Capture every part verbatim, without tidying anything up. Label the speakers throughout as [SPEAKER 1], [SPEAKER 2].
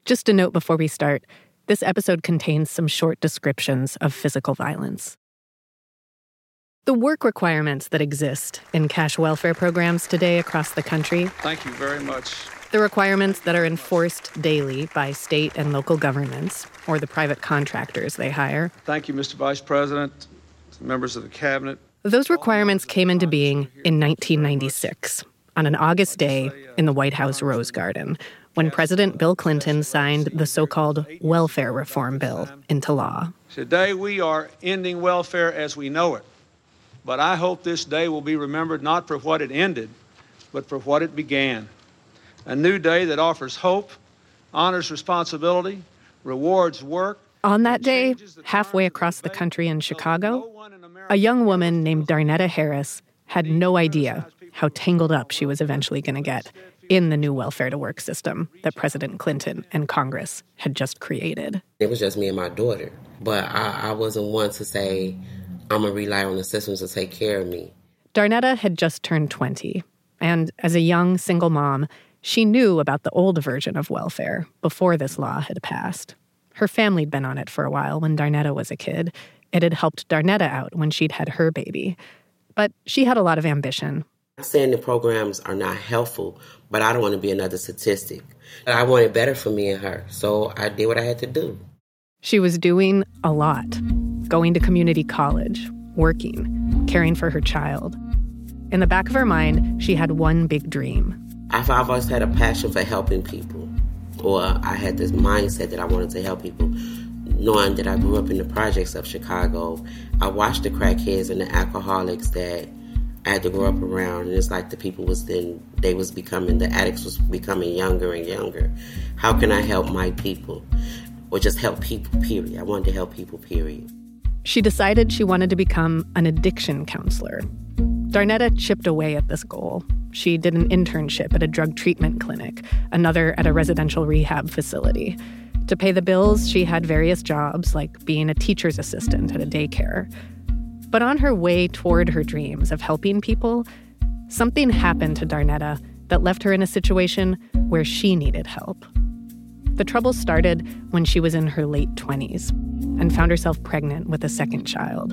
[SPEAKER 1] Just a note before we start, this episode contains some short descriptions of physical violence. The work requirements that exist in cash welfare programs today across the country.
[SPEAKER 2] Thank you very much.
[SPEAKER 1] The requirements that are enforced daily by state and local governments or the private contractors they hire.
[SPEAKER 2] Thank you, Mister Vice President, members of the Cabinet.
[SPEAKER 1] Those requirements came into being in nineteen ninety-six, on an August day in the White House Rose Garden, when President Bill Clinton signed the so-called welfare reform bill into law.
[SPEAKER 2] Today we are ending welfare as we know it. But I hope this day will be remembered not for what it ended, but for what it began. A new day that offers hope, honors responsibility, rewards work.
[SPEAKER 1] On that day, halfway across the country in Chicago, a young woman named Darnetta Harris had no idea how tangled up she was eventually going to get in the new welfare-to-work system that President Clinton and Congress had just created.
[SPEAKER 3] It was just me and my daughter, but I, I wasn't one to say, I'm going to rely on the systems to take care of me.
[SPEAKER 1] Darnetta had just turned twenty, and as a young single mom, she knew about the old version of welfare before this law had passed. Her family'd been on it for a while when Darnetta was a kid. It had helped Darnetta out when she'd had her baby. But she had a lot of ambition.
[SPEAKER 3] I'm saying the programs are not helpful, but I don't want to be another statistic. I wanted better for me and her, so I did what I had to do.
[SPEAKER 1] She was doing a lot. Going to community college, working, caring for her child. In the back of her mind, she had one big dream.
[SPEAKER 3] I've always had a passion for helping people, or I had this mindset that I wanted to help people. Knowing that I grew up in the projects of Chicago, I watched the crackheads and the alcoholics that I had to grow up around, and it's like the people was then, they was becoming, the addicts was becoming younger and younger. How can I help my people? Or just help people, period. I wanted to help people, period.
[SPEAKER 1] She decided she wanted to become an addiction counselor. Darnetta chipped away at this goal. She did an internship at a drug treatment clinic, another at a residential rehab facility. To pay the bills, she had various jobs, like being a teacher's assistant at a daycare. But on her way toward her dreams of helping people, something happened to Darnetta that left her in a situation where she needed help. The trouble started when she was in her late twenties and found herself pregnant with a second child.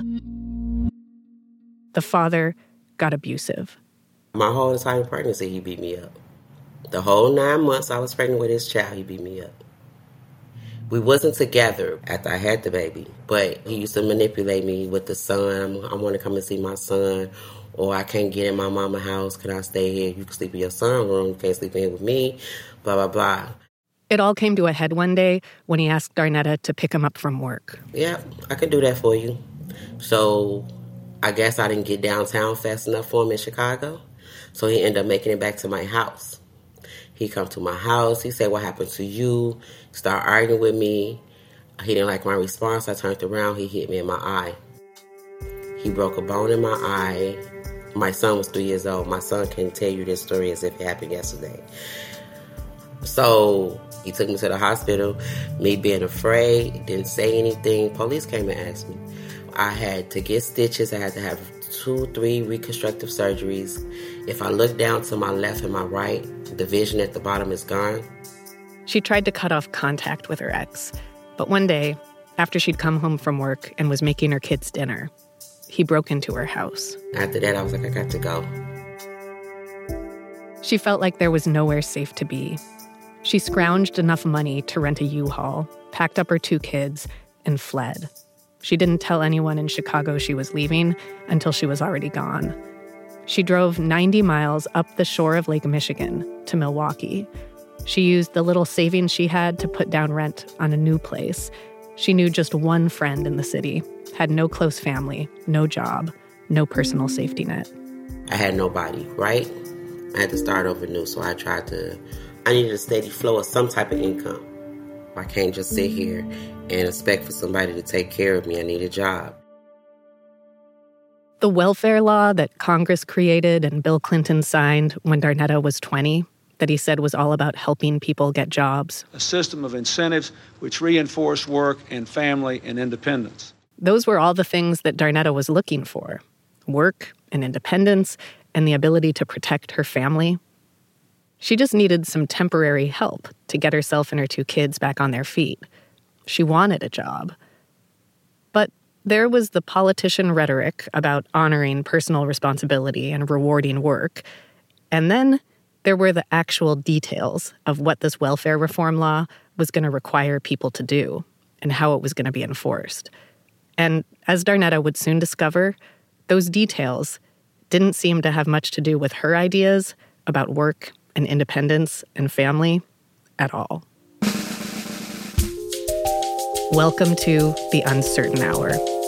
[SPEAKER 1] The father got abusive.
[SPEAKER 3] My whole entire pregnancy, he beat me up. The whole nine months I was pregnant with his child, he beat me up. We wasn't together after I had the baby, but he used to manipulate me with the son. I want to come and see my son, or I can't get in my mama's house. Can I stay here? You can sleep in your son's room. You can't sleep in here with me, blah, blah, blah.
[SPEAKER 1] It all came to a head one day when he asked Darnetta to pick him up from work.
[SPEAKER 3] Yeah, I could do that for you. So I guess I didn't get downtown fast enough for him in Chicago. So he ended up making it back to my house. He come to my house. He said, what happened to you? Start arguing with me. He didn't like my response. I turned around. He hit me in my eye. He broke a bone in my eye. My son was three years old. My son can tell you this story as if it happened yesterday. So he took me to the hospital. Me being afraid, didn't say anything. Police came and asked me. I had to get stitches. I had to have two, three reconstructive surgeries. If I look down to my left and my right, the vision at the bottom is gone.
[SPEAKER 1] She tried to cut off contact with her ex. But one day, after she'd come home from work and was making her kids dinner, he broke into her house.
[SPEAKER 3] After that, I was like, I got to go.
[SPEAKER 1] She felt like there was nowhere safe to be. She scrounged enough money to rent a U-Haul, packed up her two kids, and fled. She didn't tell anyone in Chicago she was leaving until she was already gone. She drove ninety miles up the shore of Lake Michigan to Milwaukee. She used the little savings she had to put down rent on a new place. She knew just one friend in the city, had no close family, no job, no personal safety net.
[SPEAKER 3] I had nobody, right? I had to start over new, so I tried to... I needed a steady flow of some type of income. I can't just sit here and expect for somebody to take care of me. I need a job.
[SPEAKER 1] The welfare law that Congress created and Bill Clinton signed when Darnetta was twenty, that he said was all about helping people get jobs.
[SPEAKER 2] A system of incentives which reinforce work and family and independence.
[SPEAKER 1] Those were all the things that Darnetta was looking for. Work and independence and the ability to protect her family. She just needed some temporary help to get herself and her two kids back on their feet. She wanted a job. But there was the politician rhetoric about honoring personal responsibility and rewarding work. And then there were the actual details of what this welfare reform law was going to require people to do and how it was going to be enforced. And as Darnetta would soon discover, those details didn't seem to have much to do with her ideas about work and independence and family at all. Welcome to The Uncertain Hour.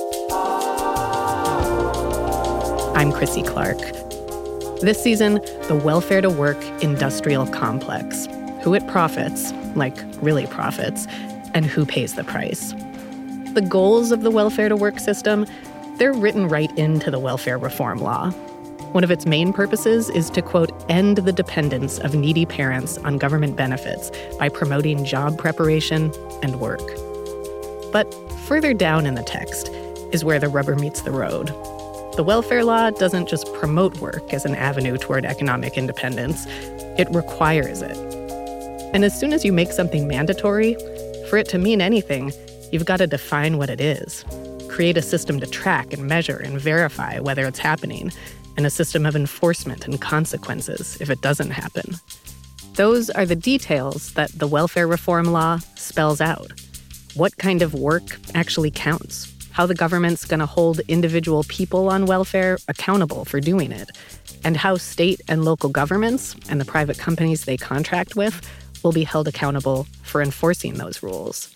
[SPEAKER 1] I'm Chrissy Clark. This season, the welfare to work industrial complex. Who it profits, like really profits, and who pays the price. The goals of the welfare to work system, they're written right into the welfare reform law. One of its main purposes is to, quote, end the dependence of needy parents on government benefits by promoting job preparation and work. But further down in the text is where the rubber meets the road. The welfare law doesn't just promote work as an avenue toward economic independence, it requires it. And as soon as you make something mandatory, for it to mean anything, you've got to define what it is. Create a system to track and measure and verify whether it's happening, and a system of enforcement and consequences if it doesn't happen. Those are the details that the welfare reform law spells out. What kind of work actually counts? How the government's going to hold individual people on welfare accountable for doing it, and how state and local governments and the private companies they contract with will be held accountable for enforcing those rules.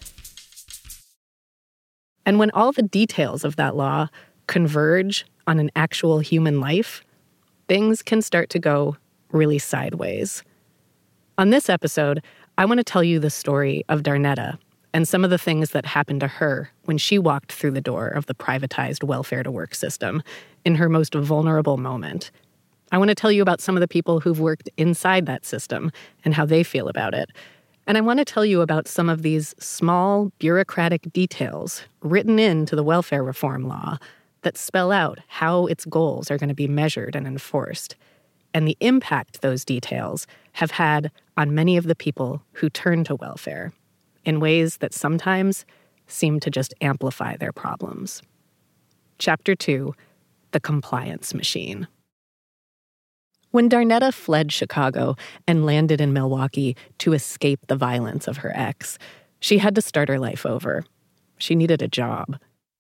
[SPEAKER 1] And when all the details of that law converge on an actual human life, things can start to go really sideways. On this episode, I want to tell you the story of Darnetta and some of the things that happened to her when she walked through the door of the privatized welfare to work system in her most vulnerable moment. I want to tell you about some of the people who've worked inside that system and how they feel about it. And I want to tell you about some of these small bureaucratic details written into the welfare reform law that spell out how its goals are going to be measured and enforced, and the impact those details have had on many of the people who turn to welfare in ways that sometimes seem to just amplify their problems. Chapter two, The Compliance Machine. When Darnetta fled Chicago and landed in Milwaukee to escape the violence of her ex, she had to start her life over. She needed a job.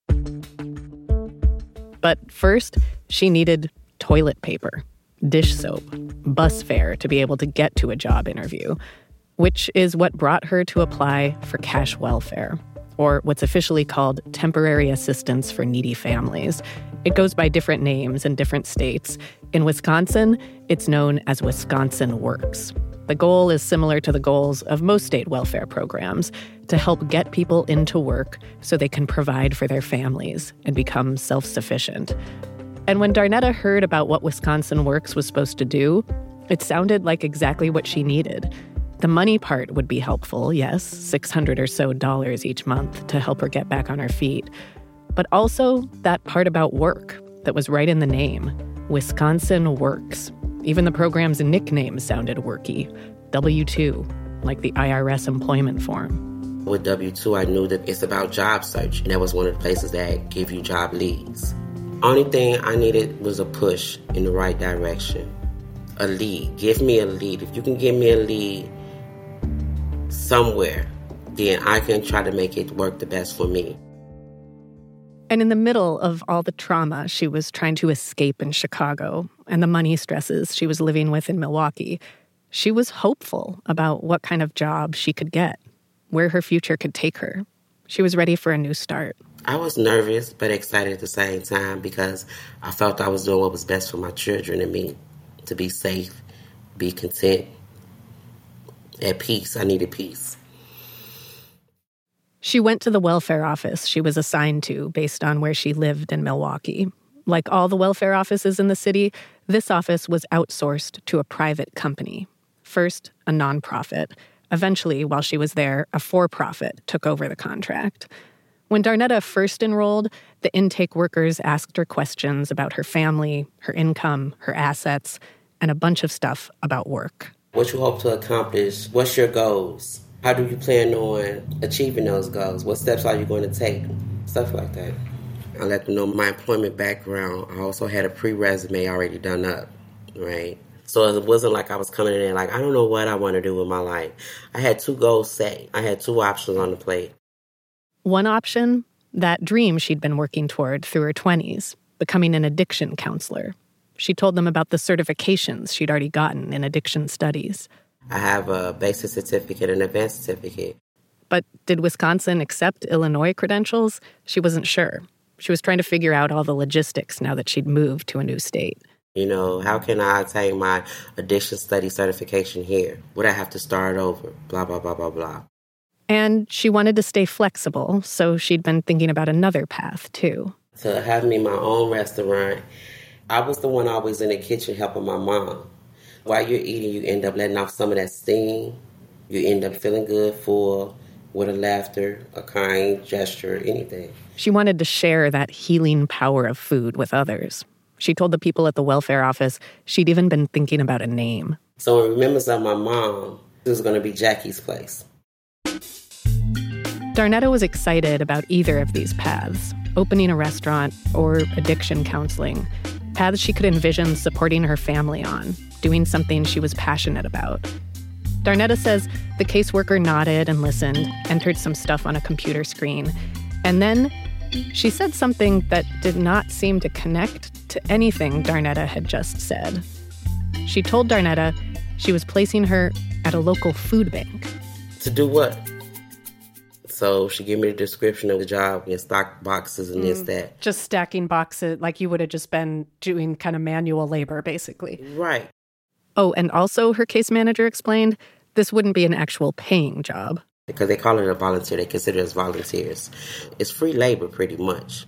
[SPEAKER 1] But first, she needed toilet paper, dish soap, bus fare to be able to get to a job interview, which is what brought her to apply for cash welfare, or what's officially called temporary assistance for needy families. It goes by different names in different states. In Wisconsin, it's known as Wisconsin Works. The goal is similar to the goals of most state welfare programs, to help get people into work so they can provide for their families and become self-sufficient. And when Darnetta heard about what Wisconsin Works was supposed to do, it sounded like exactly what she needed. The money part would be helpful, yes, six hundred or so dollars each month to help her get back on her feet. But also that part about work that was right in the name, Wisconsin Works. Even the program's nickname sounded worky, W two, like the I R S employment form.
[SPEAKER 3] With W two, I knew that it's about job search, and that was one of the places that give you job leads. Only thing I needed was a push in the right direction. A lead. Give me a lead. If you can give me a lead somewhere, then I can try to make it work the best for me.
[SPEAKER 1] And in the middle of all the trauma she was trying to escape in Chicago and the money stresses she was living with in Milwaukee, she was hopeful about what kind of job she could get, where her future could take her. She was ready for a new start.
[SPEAKER 3] I was nervous but excited at the same time because I felt I was doing what was best for my children and me, to be safe, be content, at peace. I needed peace.
[SPEAKER 1] She went to the welfare office she was assigned to based on where she lived in Milwaukee. Like all the welfare offices in the city, this office was outsourced to a private company. First, a nonprofit. Eventually, while she was there, a for-profit took over the contract. When Darnetta first enrolled, the intake workers asked her questions about her family, her income, her assets, and a bunch of stuff about work.
[SPEAKER 3] What you hope to accomplish? What's your goals? How do you plan on achieving those goals? What steps are you going to take? Stuff like that. I let them know my employment background. I also had a pre-resume already done up, right? So it wasn't like I was coming in there like, I don't know what I want to do with my life. I had two goals set. I had two options on the plate.
[SPEAKER 1] One option, that dream she'd been working toward through her twenties, becoming an addiction counselor. She told them about the certifications she'd already gotten in addiction studies.
[SPEAKER 3] I have a basic certificate and an advanced certificate.
[SPEAKER 1] But did Wisconsin accept Illinois credentials? She wasn't sure. She was trying to figure out all the logistics now that she'd moved to a new state.
[SPEAKER 3] You know, how can I attain my addiction study certification here? Would I have to start over? Blah, blah, blah, blah, blah.
[SPEAKER 1] And she wanted to stay flexible, so she'd been thinking about another path, too.
[SPEAKER 3] To have me my own restaurant. I was the one always in the kitchen helping my mom. While you're eating, you end up letting off some of that steam. You end up feeling good, full, with a laughter, a kind gesture, anything.
[SPEAKER 1] She wanted to share that healing power of food with others. She told the people at the welfare office she'd even been thinking about a name.
[SPEAKER 3] So in remembrance of my mom, this was going to be Jackie's Place.
[SPEAKER 1] Darnetta was excited about either of these paths, opening a restaurant or addiction counseling, paths she could envision supporting her family on, doing something she was passionate about. Darnetta says the caseworker nodded and listened, entered some stuff on a computer screen, and then she said something that did not seem to connect to anything Darnetta had just said. She told Darnetta she was placing her at a local food bank.
[SPEAKER 3] To do what? So she gave me the description of the job and stock boxes and mm, this, that.
[SPEAKER 1] Just stacking boxes like you would have just been doing kind of manual labor, basically.
[SPEAKER 3] Right.
[SPEAKER 1] Oh, and also, her case manager explained, this wouldn't be an actual paying job.
[SPEAKER 3] Because they call it a volunteer. They consider us volunteers. It's free labor, pretty much.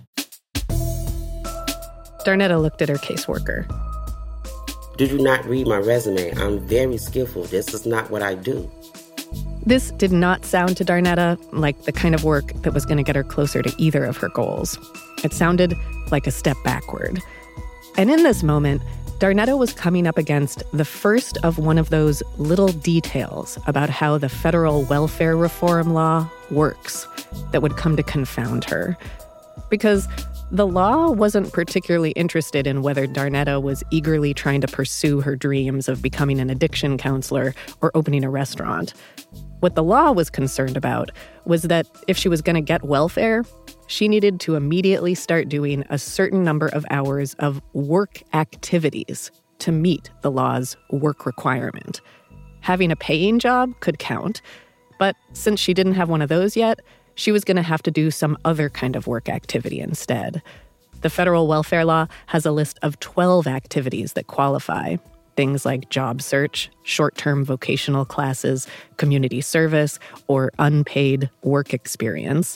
[SPEAKER 1] Darnetta looked at her caseworker.
[SPEAKER 3] Did you not read my resume? I'm very skillful. This is not what I do.
[SPEAKER 1] This did not sound to Darnetta like the kind of work that was going to get her closer to either of her goals. It sounded like a step backward. And in this moment, Darnetta was coming up against the first of one of those little details about how the federal welfare reform law works that would come to confound her. Because the law wasn't particularly interested in whether Darnetta was eagerly trying to pursue her dreams of becoming an addiction counselor or opening a restaurant. What the law was concerned about was that if she was going to get welfare, she needed to immediately start doing a certain number of hours of work activities to meet the law's work requirement. Having a paying job could count, but since she didn't have one of those yet, she was going to have to do some other kind of work activity instead. The federal welfare law has a list of twelve activities that qualify. Things like job search, short-term vocational classes, community service, or unpaid work experience.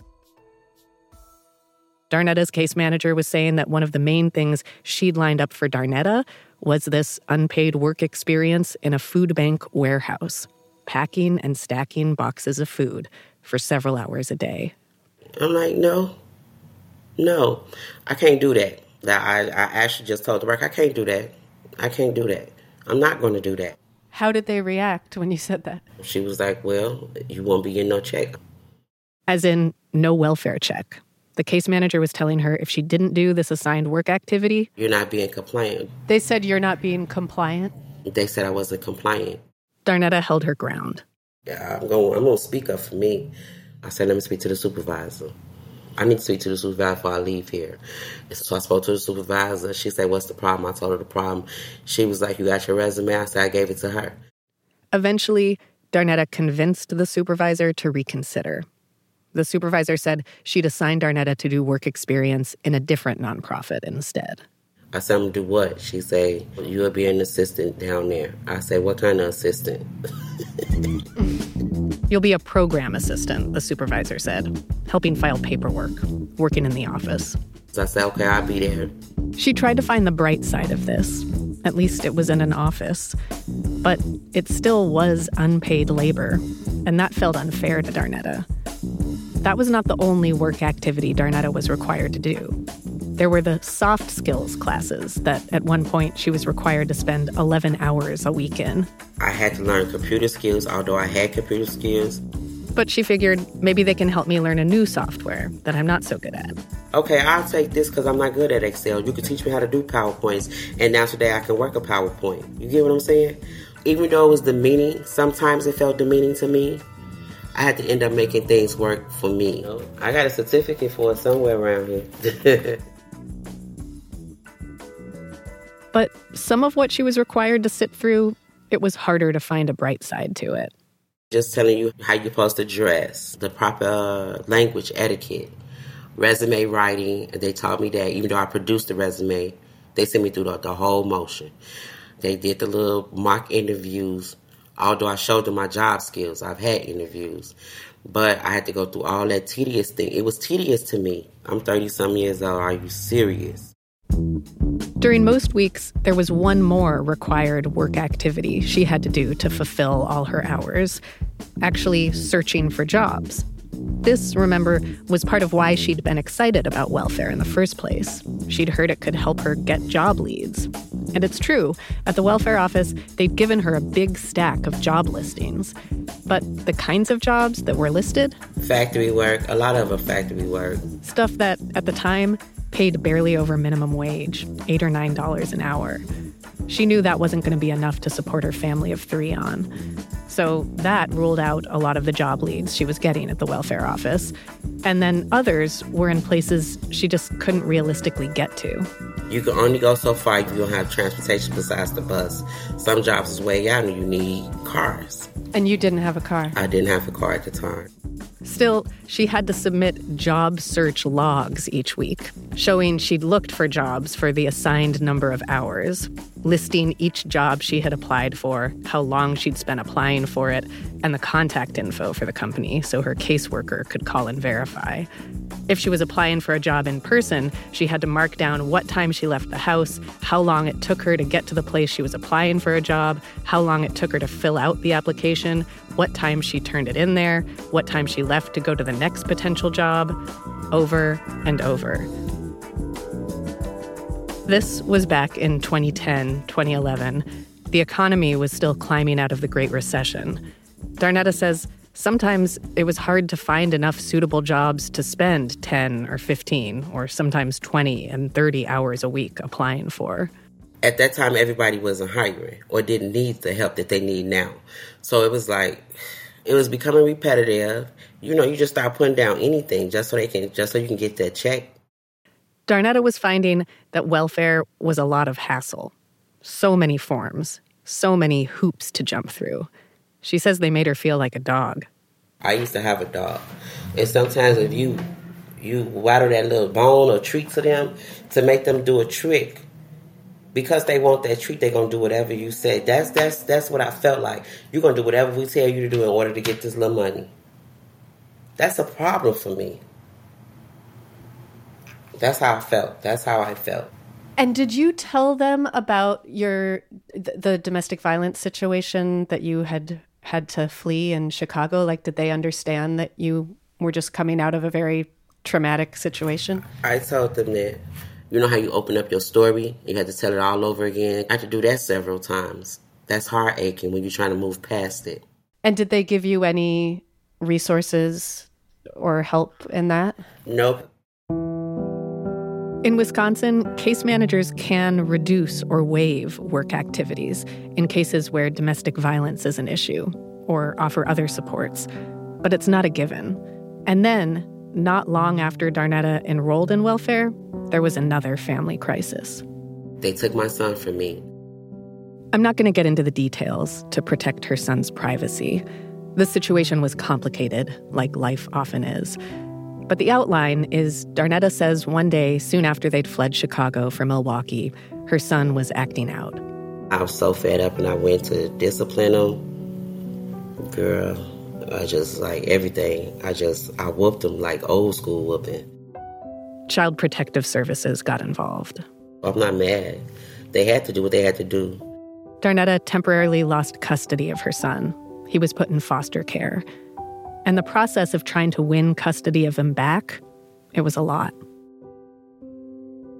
[SPEAKER 1] Darnetta's case manager was saying that one of the main things she'd lined up for Darnetta was this unpaid work experience in a food bank warehouse, packing and stacking boxes of food for several hours a day.
[SPEAKER 3] I'm like, no, no, I can't do that. I, I actually just told the worker, I can't do that. I can't do that. I'm not going to do that.
[SPEAKER 1] How did they react when you said that?
[SPEAKER 3] She was like, well, you won't be getting no check.
[SPEAKER 1] As in, no welfare check. The case manager was telling her if she didn't do this assigned work activity...
[SPEAKER 3] You're not being compliant.
[SPEAKER 1] They said you're not being compliant?
[SPEAKER 3] They said I wasn't compliant.
[SPEAKER 1] Darnetta held her ground.
[SPEAKER 3] Yeah, I'm going I'm going to speak up for me. I said, let me speak to the supervisor. I need to speak to the supervisor before I leave here. So I spoke to the supervisor. She said, what's the problem? I told her the problem. She was like, you got your resume? I said, I gave it to her.
[SPEAKER 1] Eventually, Darnetta convinced the supervisor to reconsider. The supervisor said she'd assigned Darnetta to do work experience in a different nonprofit instead.
[SPEAKER 3] I said, I'm going to do what? She said, you'll be an assistant down there. I said, what kind of assistant?
[SPEAKER 1] You'll be a program assistant, the supervisor said, helping file paperwork, working in the office.
[SPEAKER 3] So I said, okay, I'll be there.
[SPEAKER 1] She tried to find the bright side of this. At least it was in an office. But it still was unpaid labor, and that felt unfair to Darnetta. That was not the only work activity Darnetta was required to do. There were the soft skills classes that at one point she was required to spend eleven hours a week in.
[SPEAKER 3] I had to learn computer skills, although I had computer skills.
[SPEAKER 1] But she figured maybe they can help me learn a new software that I'm not so good at.
[SPEAKER 3] Okay, I'll take this because I'm not good at Excel. You can teach me how to do PowerPoints, and now today I can work a PowerPoint. You get what I'm saying? Even though it was demeaning, sometimes it felt demeaning to me, I had to end up making things work for me. I got a certificate for it somewhere around here.
[SPEAKER 1] But some of what she was required to sit through, it was harder to find a bright side to it.
[SPEAKER 3] Just telling you how you're supposed to dress, the proper language etiquette, resume writing. And they taught me that even though I produced the resume, they sent me through the, the whole motion. They did the little mock interviews. Although I showed them my job skills, I've had interviews. But I had to go through all that tedious thing. It was tedious to me. I'm thirty-some years old. Are you serious?
[SPEAKER 1] During most weeks, there was one more required work activity she had to do to fulfill all her hours, actually searching for jobs. This, remember, was part of why she'd been excited about welfare in the first place. She'd heard it could help her get job leads. And it's true, at the welfare office, they'd given her a big stack of job listings. But the kinds of jobs that were listed?
[SPEAKER 3] Factory work, a lot of it factory work.
[SPEAKER 1] Stuff that, at the time, paid barely over minimum wage, eight or nine dollars an hour. She knew that wasn't going to be enough to support her family of three on. So that ruled out a lot of the job leads she was getting at the welfare office. And then others were in places she just couldn't realistically get to.
[SPEAKER 3] You can only go so far if you don't have transportation besides the bus. Some jobs is way out and you need cars.
[SPEAKER 1] And you didn't have a car?
[SPEAKER 3] I didn't have a car at the time.
[SPEAKER 1] Still, she had to submit job search logs each week, showing she'd looked for jobs for the assigned number of hours, listing each job she had applied for, how long she'd spent applying for it, and the contact info for the company so her caseworker could call and verify. If she was applying for a job in person, she had to mark down what time she left the house, how long it took her to get to the place she was applying for a job, how long it took her to fill out the application, what time she turned it in there, what time she left to go to the next potential job, over and over. This was back in twenty ten, twenty eleven. The economy was still climbing out of the Great Recession. Darnetta says sometimes it was hard to find enough suitable jobs to spend ten or fifteen or sometimes twenty and thirty hours a week applying for.
[SPEAKER 3] At that time, everybody wasn't hiring or didn't need the help that they need now. So it was like, it was becoming repetitive. You know, you just start putting down anything just so they can, just so you can get that check.
[SPEAKER 1] Darnetta was finding that welfare was a lot of hassle. So many forms, so many hoops to jump through. She says they made her feel like a dog.
[SPEAKER 3] I used to have a dog. And sometimes if you you waddle that little bone or treat to them to make them do a trick, because they want that treat, they're going to do whatever you say. That's that's that's what I felt like. You're going to do whatever we tell you to do in order to get this little money. That's a problem for me. That's how I felt. That's how I felt.
[SPEAKER 1] And did you tell them about your the domestic violence situation that you had had to flee in Chicago? Like, did they understand that you were just coming out of a very traumatic situation?
[SPEAKER 3] I told them that, you know how you open up your story and you had to tell it all over again? I had to do that several times. That's heart aching when you're trying to move past it.
[SPEAKER 1] And did they give you any resources or help in that?
[SPEAKER 3] Nope.
[SPEAKER 1] In Wisconsin, case managers can reduce or waive work activities in cases where domestic violence is an issue or offer other supports, but it's not a given. And then, not long after Darnetta enrolled in welfare, there was another family crisis.
[SPEAKER 3] They took my son from me.
[SPEAKER 1] I'm not going to get into the details to protect her son's privacy. The situation was complicated, like life often is. But the outline is Darnetta says one day, soon after they'd fled Chicago from Milwaukee, her son was acting out.
[SPEAKER 3] I was so fed up and I went to discipline him. Girl, I just, like, everything. I just, I whooped him like old school whooping.
[SPEAKER 1] Child Protective Services got involved.
[SPEAKER 3] I'm not mad. They had to do what they had to do.
[SPEAKER 1] Darnetta temporarily lost custody of her son. He was put in foster care. And the process of trying to win custody of him back, it was a lot.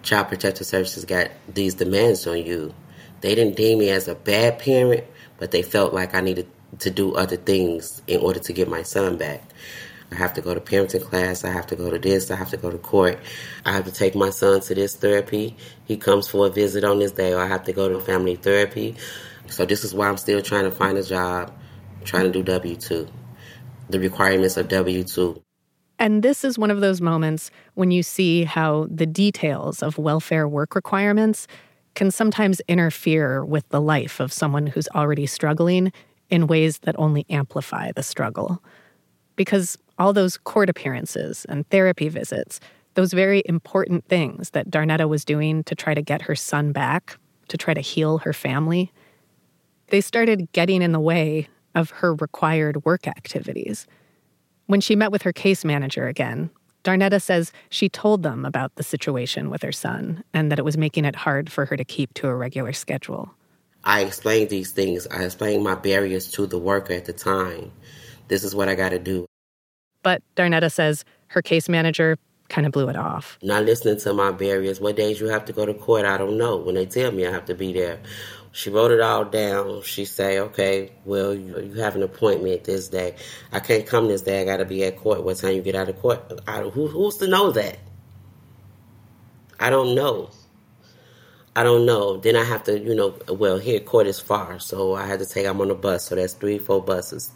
[SPEAKER 3] Child Protective Services got these demands on you. They didn't deem me as a bad parent, but they felt like I needed to do other things in order to get my son back. I have to go to parenting class. I have to go to this. I have to go to court. I have to take my son to this therapy. He comes for a visit on this day, or I have to go to family therapy. So this is why I'm still trying to find a job, trying to do W two, the requirements of W two.
[SPEAKER 1] And this is one of those moments when you see how the details of welfare work requirements can sometimes interfere with the life of someone who's already struggling in ways that only amplify the struggle. Because all those court appearances and therapy visits, those very important things that Darnetta was doing to try to get her son back, to try to heal her family, they started getting in the way of her required work activities. When she met with her case manager again, Darnetta says she told them about the situation with her son and that it was making it hard for her to keep to a regular schedule.
[SPEAKER 3] I explained these things. I explained my barriers to the worker at the time. This is what I got to do.
[SPEAKER 1] But Darnetta says her case manager kind of blew it off.
[SPEAKER 3] Not listening to my barriers. What days you have to go to court, I don't know. When they tell me I have to be there. She wrote it all down. She say, okay, well, you, you have an appointment this day. I can't come this day. I got to be at court. What time you get out of court? I, who, who's to know that? I don't know. I don't know. Then I have to, you know, well, here court is far, so I had to take, I'm on a bus, so that's three, four buses.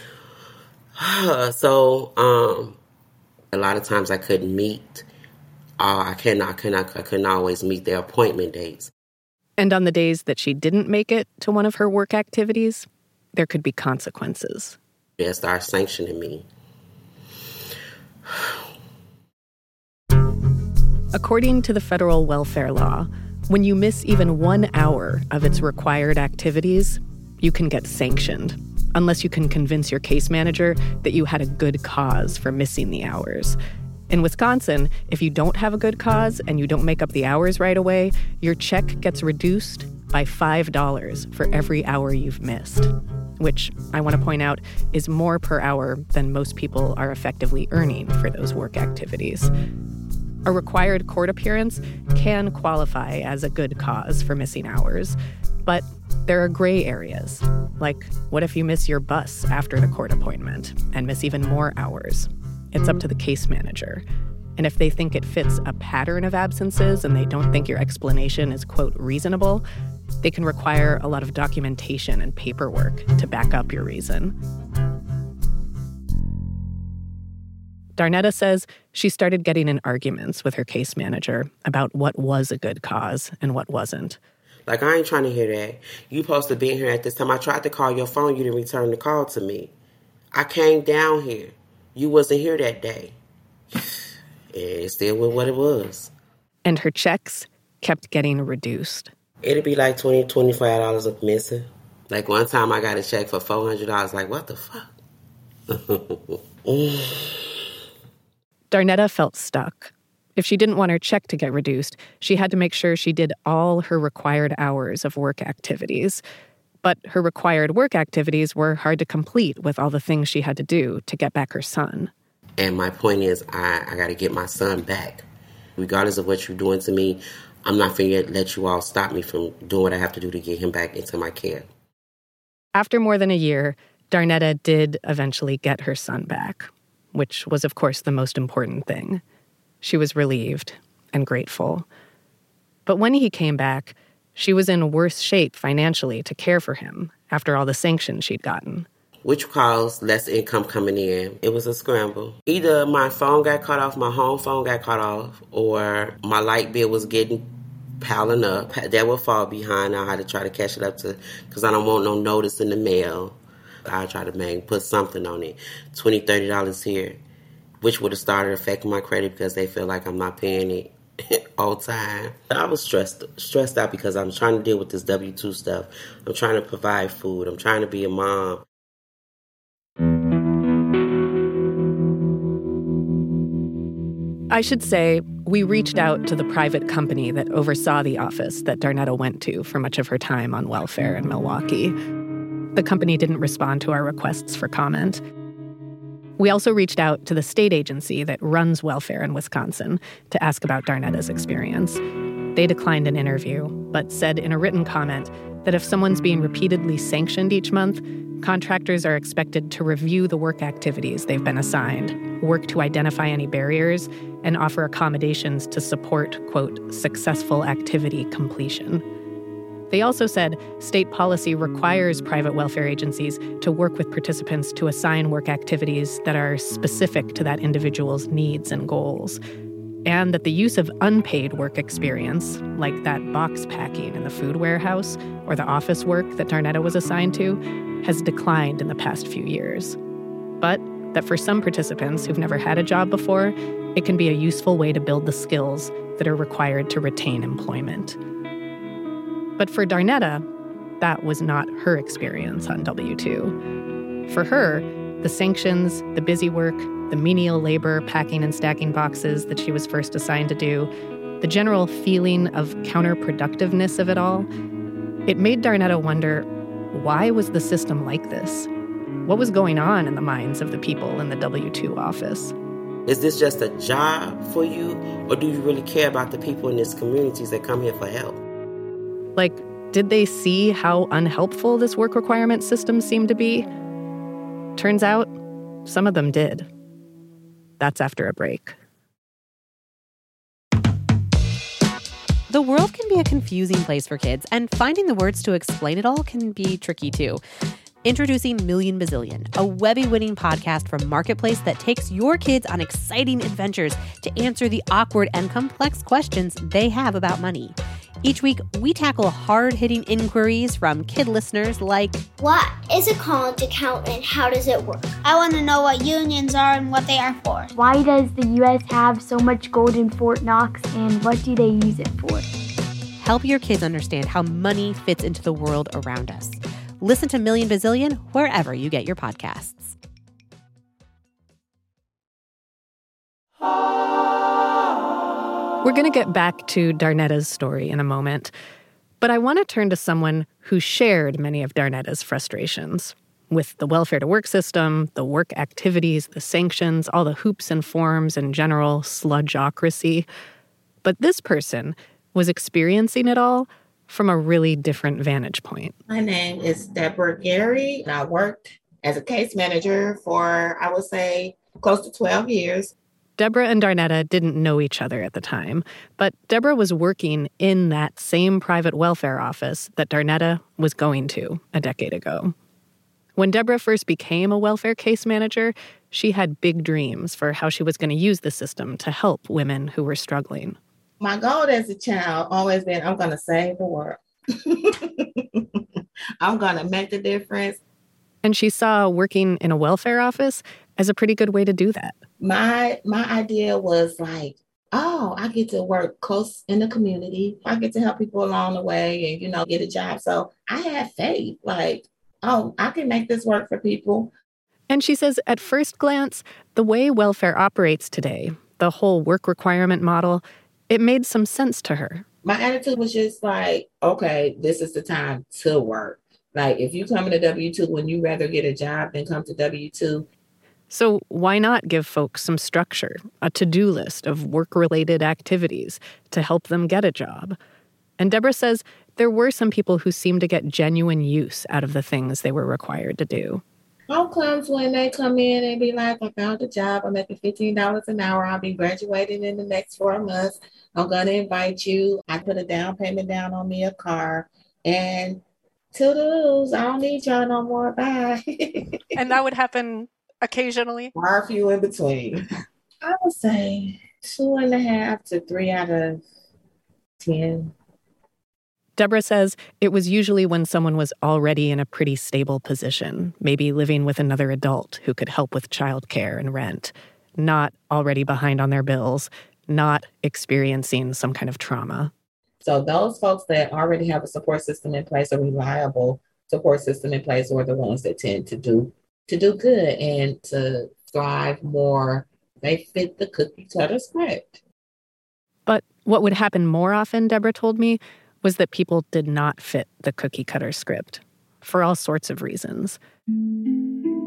[SPEAKER 3] So, um, a lot of times I couldn't meet. Uh, I cannot, I cannot, I couldn't always meet their appointment dates.
[SPEAKER 1] And on the days that she didn't make it to one of her work activities, there could be consequences.
[SPEAKER 3] They'll start sanctioning me.
[SPEAKER 1] According to the federal welfare law, when you miss even one hour of its required activities, you can get sanctioned, unless you can convince your case manager that you had a good cause for missing the hours. In Wisconsin, if you don't have a good cause and you don't make up the hours right away, your check gets reduced by five dollars for every hour you've missed, which I want to point out is more per hour than most people are effectively earning for those work activities. A required court appearance can qualify as a good cause for missing hours, but there are gray areas, like what if you miss your bus after the court appointment and miss even more hours? It's up to the case manager. And if they think it fits a pattern of absences and they don't think your explanation is, quote, reasonable, they can require a lot of documentation and paperwork to back up your reason. Darnetta says she started getting in arguments with her case manager about what was a good cause and what wasn't.
[SPEAKER 3] Like, I ain't trying to hear that. You supposed to be here at this time. I tried to call your phone. You didn't return the call to me. I came down here. You wasn't here that day. It still was what it was.
[SPEAKER 1] And her checks kept getting reduced.
[SPEAKER 3] It'd be like twenty dollars, twenty-five dollars a missing. Like, one time I got a check for four hundred dollars. Like, what the fuck?
[SPEAKER 1] Darnetta felt stuck. If she didn't want her check to get reduced, she had to make sure she did all her required hours of work activities. But her required work activities were hard to complete with all the things she had to do to get back her son.
[SPEAKER 3] And my point is, I, I got to get my son back. Regardless of what you're doing to me, I'm not going to let you all stop me from doing what I have to do to get him back into my care.
[SPEAKER 1] After more than a year, Darnetta did eventually get her son back, which was, of course, the most important thing. She was relieved and grateful. But when he came back, she was in worse shape financially to care for him after all the sanctions she'd gotten.
[SPEAKER 3] Which caused less income coming in. It was a scramble. Either my phone got cut off, my home phone got cut off, or my light bill was getting piling up. That would fall behind. I had to try to catch it up to, because I don't want no notice in the mail. I try to make, put something on it. twenty dollars, thirty dollars here, which would have started affecting my credit because they feel like I'm not paying it all the time. I was stressed stressed out because I'm trying to deal with this W two stuff. I'm trying to provide food. I'm trying to be a mom.
[SPEAKER 1] I should say, we reached out to the private company that oversaw the office that Darnetta went to for much of her time on welfare in Milwaukee. The company didn't respond to our requests for comment. We also reached out to the state agency that runs welfare in Wisconsin to ask about Darnetta's experience. They declined an interview, but said in a written comment that if someone's being repeatedly sanctioned each month, contractors are expected to review the work activities they've been assigned, work to identify any barriers, and offer accommodations to support, quote, successful activity completion. They also said state policy requires private welfare agencies to work with participants to assign work activities that are specific to that individual's needs and goals, and that the use of unpaid work experience, like that box packing in the food warehouse or the office work that Darnetta was assigned to, has declined in the past few years. But that for some participants who've never had a job before, it can be a useful way to build the skills that are required to retain employment. But for Darnetta, that was not her experience on W two. For her, the sanctions, the busy work, the menial labor packing and stacking boxes that she was first assigned to do, the general feeling of counterproductiveness of it all, it made Darnetta wonder, why was the system like this? What was going on in the minds of the people in the W two office?
[SPEAKER 3] Is this just a job for you, or do you really care about the people in these communities that come here for help?
[SPEAKER 1] Like, did they see how unhelpful this work requirement system seemed to be? Turns out, some of them did. That's after a break.
[SPEAKER 4] The world can be a confusing place for kids, and finding the words to explain it all can be tricky too. Introducing Million Bazillion, a Webby-winning podcast from Marketplace that takes your kids on exciting adventures to answer the awkward and complex questions they have about money. Each week, we tackle hard-hitting inquiries from kid listeners like,
[SPEAKER 5] what is a college account and how does it work? I want to know what unions are and what they are for.
[SPEAKER 6] Why does the U S have so much gold in Fort Knox and what do they use it for?
[SPEAKER 4] Help your kids understand how money fits into the world around us. Listen to Million Bazillion wherever you get your podcasts.
[SPEAKER 1] We're going to get back to Darnetta's story in a moment, but I want to turn to someone who shared many of Darnetta's frustrations with the welfare to work system, the work activities, the sanctions, all the hoops and forms and general sludgeocracy. But this person was experiencing it all from a really different vantage point.
[SPEAKER 7] My name is Deborah Gary, and I worked as a case manager for, I would say, close to twelve years.
[SPEAKER 1] Deborah and Darnetta didn't know each other at the time, but Deborah was working in that same private welfare office that Darnetta was going to a decade ago. When Deborah first became a welfare case manager, she had big dreams for how she was going to use the system to help women who were struggling.
[SPEAKER 7] My goal as a child always been, I'm going to save the world. I'm going to make the difference.
[SPEAKER 1] And she saw working in a welfare office as a pretty good way to do that.
[SPEAKER 7] My my idea was like, oh, I get to work close in the community. I get to help people along the way and, you know, get a job. So I had faith, like, oh, I can make this work for people.
[SPEAKER 1] And she says at first glance, the way welfare operates today, the whole work requirement model, it made some sense to her.
[SPEAKER 7] My attitude was just like, okay, this is the time to work. Like, if you come into W two when you rather get a job than come to W two.
[SPEAKER 1] So why not give folks some structure, a to-do list of work-related activities to help them get a job? And Deborah says there were some people who seemed to get genuine use out of the things they were required to do.
[SPEAKER 7] How comes when they come in and be like, I found a job, I'm making fifteen dollars an hour, I'll be graduating in the next four months, I'm going to invite you, I put a down payment down on me a car, and toodaloo, I don't need y'all no more, bye.
[SPEAKER 1] And that would happen occasionally?
[SPEAKER 7] Far few in between. I would say two and a half to three out of ten.
[SPEAKER 1] Deborah says it was usually when someone was already in a pretty stable position, maybe living with another adult who could help with childcare and rent, not already behind on their bills, not experiencing some kind of trauma.
[SPEAKER 7] So those folks that already have a support system in place, a reliable support system in place, are the ones that tend to do to do good and to thrive more. They fit the cookie cutter script.
[SPEAKER 1] But what would happen more often, Deborah told me, was that people did not fit the cookie cutter script for all sorts of reasons.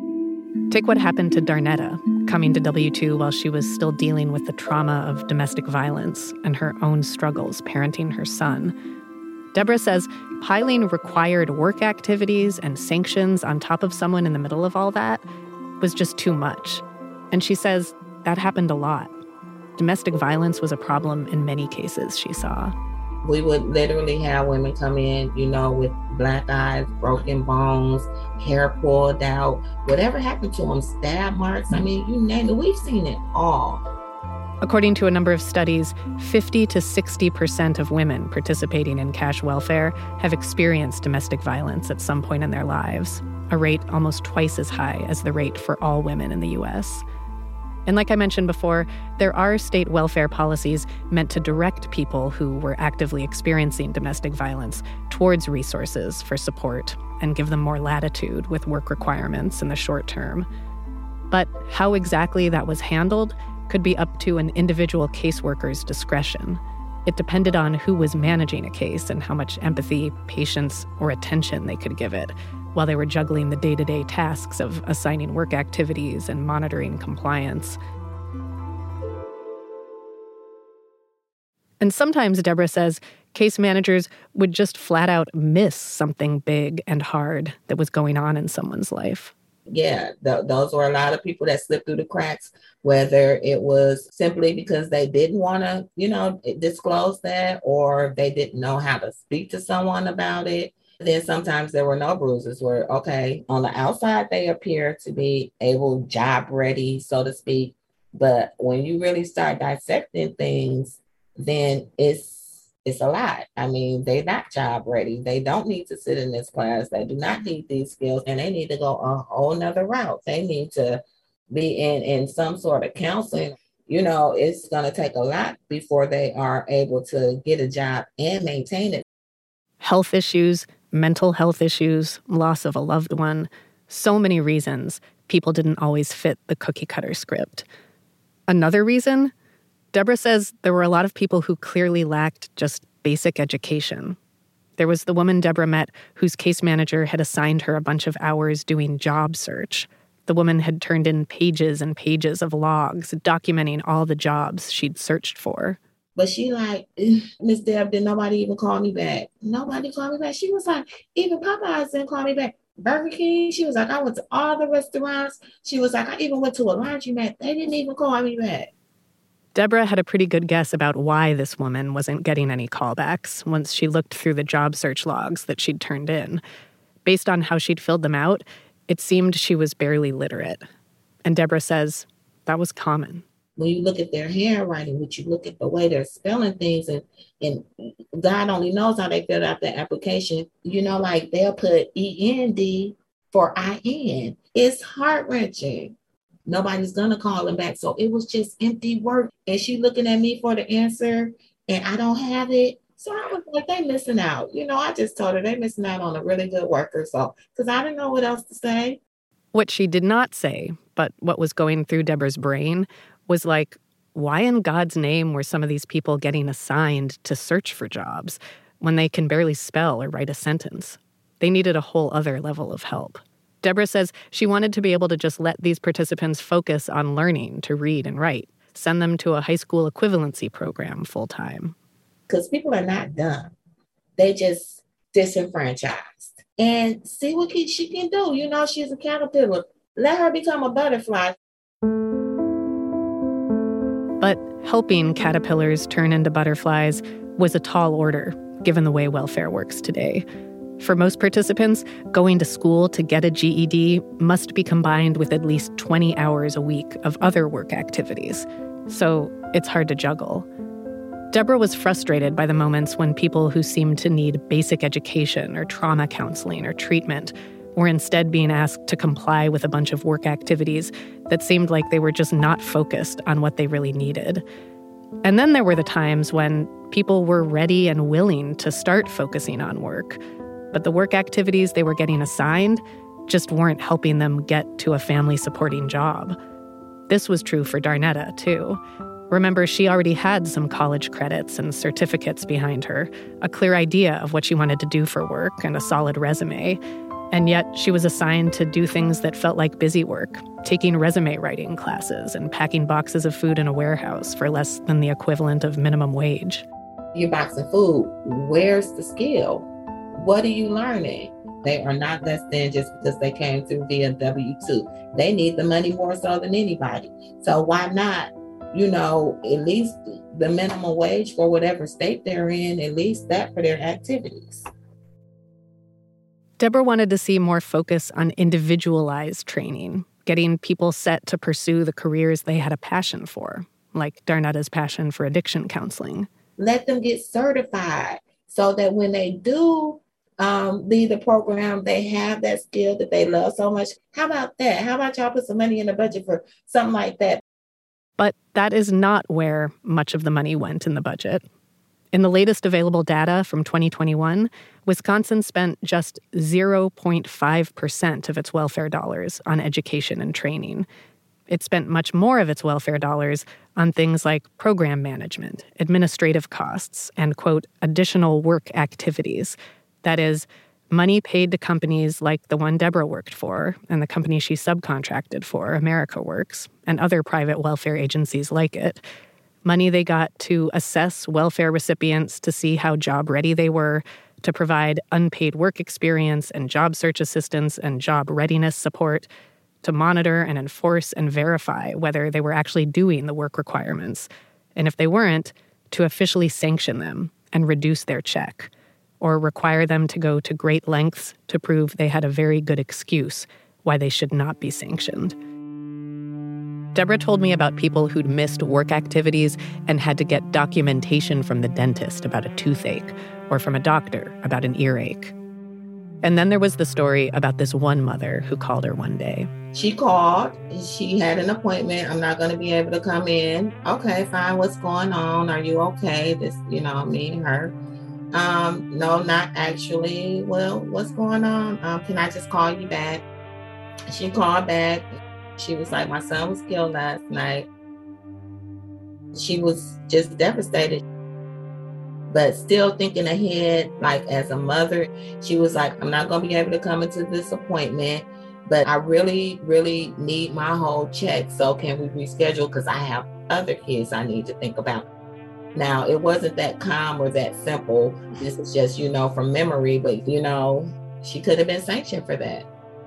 [SPEAKER 1] Take what happened to Darnetta, coming to W two while she was still dealing with the trauma of domestic violence and her own struggles parenting her son. Deborah says piling required work activities and sanctions on top of someone in the middle of all that was just too much. And she says that happened a lot. Domestic violence was a problem in many cases she saw.
[SPEAKER 7] We would literally have women come in, you know, with black eyes, broken bones, hair pulled out, whatever happened to them, stab marks. I mean, you name it. We've seen it all.
[SPEAKER 1] According to a number of studies, fifty to sixty percent of women participating in cash welfare have experienced domestic violence at some point in their lives, a rate almost twice as high as the rate for all women in the U S. And like I mentioned before, there are state welfare policies meant to direct people who were actively experiencing domestic violence towards resources for support and give them more latitude with work requirements in the short term. But how exactly that was handled could be up to an individual caseworker's discretion. It depended on who was managing a case and how much empathy, patience, or attention they could give it, while they were juggling the day-to-day tasks of assigning work activities and monitoring compliance. And sometimes, Deborah says, case managers would just flat out miss something big and hard that was going on in someone's life.
[SPEAKER 7] Yeah, th- those were a lot of people that slipped through the cracks, whether it was simply because they didn't want to, you know, disclose that, or they didn't know how to speak to someone about it. Then sometimes there were no bruises where, okay, on the outside, they appear to be able, job ready, so to speak. But when you really start dissecting things, then it's it's a lot. I mean, they're not job ready. They don't need to sit in this class. They do not need these skills, and they need to go a whole nother route. They need to be in, in some sort of counseling. You know, it's going to take a lot before they are able to get a job and maintain it.
[SPEAKER 1] Health issues, mental health issues, loss of a loved one, so many reasons people didn't always fit the cookie-cutter script. Another reason? Deborah says there were a lot of people who clearly lacked just basic education. There was the woman Deborah met whose case manager had assigned her a bunch of hours doing job search. The woman had turned in pages and pages of logs documenting all the jobs she'd searched for.
[SPEAKER 7] But she like, Miss Deb, did nobody even call me back? Nobody called me back. She was like, even Popeyes didn't call me back. Burger King, she was like, I went to all the restaurants. She was like, I even went to a laundromat. They didn't even call me back.
[SPEAKER 1] Deborah had a pretty good guess about why this woman wasn't getting any callbacks once she looked through the job search logs that she'd turned in. Based on how she'd filled them out, it seemed she was barely literate. And Deborah says that was common.
[SPEAKER 7] When you look at their handwriting, when you look at the way they're spelling things, and, and God only knows how they filled out the application, you know, like they'll put E N D for I N. It's heart-wrenching. Nobody's going to call them back. So it was just empty work. And she looking at me for the answer, and I don't have it. So I was like, they missing out. You know, I just told her they missing out on a really good worker. So, because I didn't know what else to say.
[SPEAKER 1] What she did not say, but what was going through Deborah's brain, was like, why in God's name were some of these people getting assigned to search for jobs when they can barely spell or write a sentence? They needed a whole other level of help. Deborah says she wanted to be able to just let these participants focus on learning to read and write, send them to a high school equivalency program full-time.
[SPEAKER 7] Because people are not dumb. They just disenfranchised. And see what she can do. You know, she's a caterpillar. Let her become a butterfly.
[SPEAKER 1] But helping caterpillars turn into butterflies was a tall order, given the way welfare works today. For most participants, going to school to get a G E D must be combined with at least twenty hours a week of other work activities. So it's hard to juggle. Deborah was frustrated by the moments when people who seemed to need basic education or trauma counseling or treatment were instead being asked to comply with a bunch of work activities that seemed like they were just not focused on what they really needed. And then there were the times when people were ready and willing to start focusing on work, but the work activities they were getting assigned just weren't helping them get to a family-supporting job. This was true for Darnetta, too. Remember, she already had some college credits and certificates behind her, a clear idea of what she wanted to do for work, and a solid resume. And yet she was assigned to do things that felt like busy work, taking resume writing classes and packing boxes of food in a warehouse for less than the equivalent of minimum wage.
[SPEAKER 7] You're boxing food. Where's the skill? What are you learning? They are not less than just because they came through via W two. They need the money more so than anybody. So why not, you know, at least the minimum wage for whatever state they're in, at least that for their activities.
[SPEAKER 1] Deborah wanted to see more focus on individualized training, getting people set to pursue the careers they had a passion for, like Darnetta's passion for addiction counseling.
[SPEAKER 7] Let them get certified so that when they do um, leave the program, they have that skill that they love so much. How about that? How about y'all put some money in the budget for something like that?
[SPEAKER 1] But that is not where much of the money went in the budget. In the latest available data from twenty twenty-one, Wisconsin spent just zero point five percent of its welfare dollars on education and training. It spent much more of its welfare dollars on things like program management, administrative costs, and, quote, additional work activities. That is, money paid to companies like the one Deborah worked for and the company she subcontracted for, America Works, and other private welfare agencies like it. Money they got to assess welfare recipients to see how job-ready they were, to provide unpaid work experience and job search assistance and job readiness support, to monitor and enforce and verify whether they were actually doing the work requirements, and if they weren't, to officially sanction them and reduce their check, or require them to go to great lengths to prove they had a very good excuse why they should not be sanctioned. Deborah told me about people who'd missed work activities and had to get documentation from the dentist about a toothache or from a doctor about an earache. And then there was the story about this one mother who called her one day.
[SPEAKER 7] She called. She had an appointment. I'm not going to be able to come in. Okay, fine. What's going on? Are you okay? This, you know, me and her. Um, no, not actually. Well, what's going on? Um, can I just call you back? She called back. She was like, my son was killed last night. She was just devastated, but still thinking ahead, like as a mother, she was like, I'm not going to be able to come into this appointment, but I really, really need my whole check. So can we reschedule? Because I have other kids I need to think about. Now, it wasn't that calm or that simple. This is just, you know, from memory, but, you know, she could have been sanctioned for that.